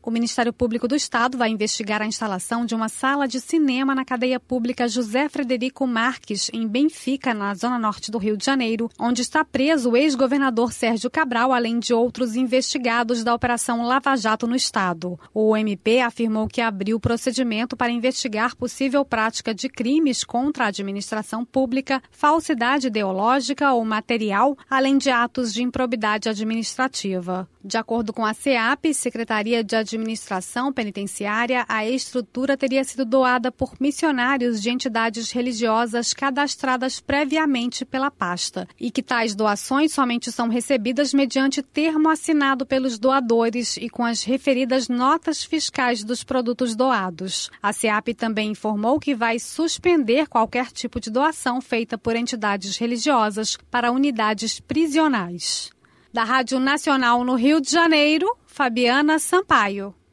O Ministério Público do Estado vai investigar a instalação de uma sala de cinema na cadeia pública José Frederico Marques, em Benfica, na zona norte do Rio de Janeiro, onde está preso o ex-governador Sérgio Cabral, além de outros investigados da Operação Lava Jato no Estado. O MP afirmou que abriu procedimento para investigar possível prática de crimes contra a administração pública, falsidade ideológica ou material, além de atos de improbidade administrativa. De acordo com a SEAP, Secretaria de Administração Penitenciária, a estrutura teria sido doada por missionários de entidades religiosas cadastradas previamente pela pasta e que tais doações somente são recebidas mediante termo assinado pelos doadores e com as referidas notas fiscais dos produtos doados. A SEAP também informou que vai suspender qualquer tipo de doação feita por entidades religiosas para unidades prisionais. Da Rádio Nacional no Rio de Janeiro, Fabiana Sampaio.